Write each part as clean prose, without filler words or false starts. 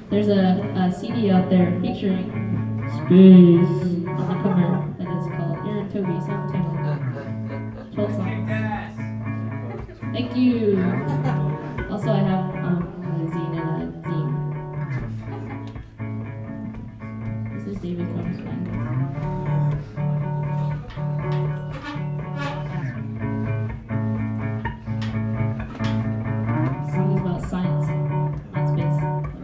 There's a CD out there featuring Space on the cover that is called Aaron Toby, self-titled 12 songs. Thank you. Also, I have a zine and a zine. This is David Combs' song is about science, not space.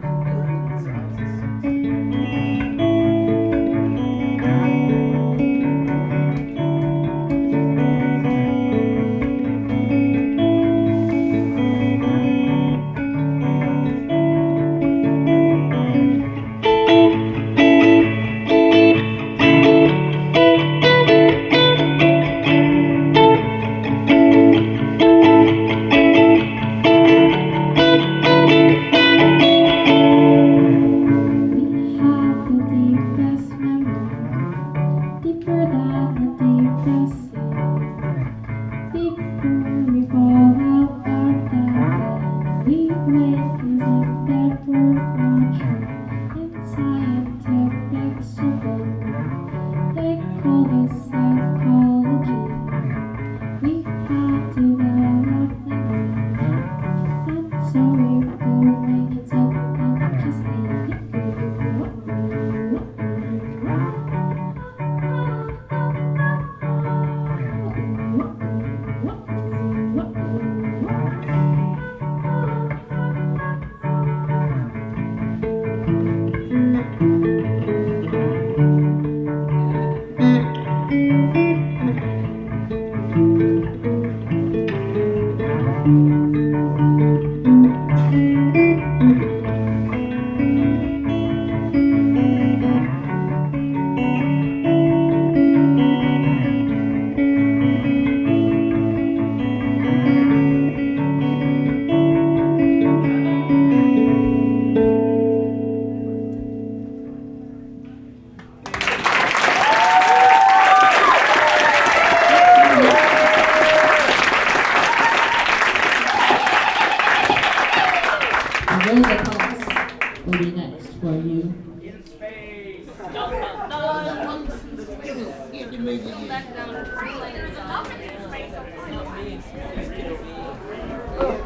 Rosa Parks will be next for you. In space. Back down.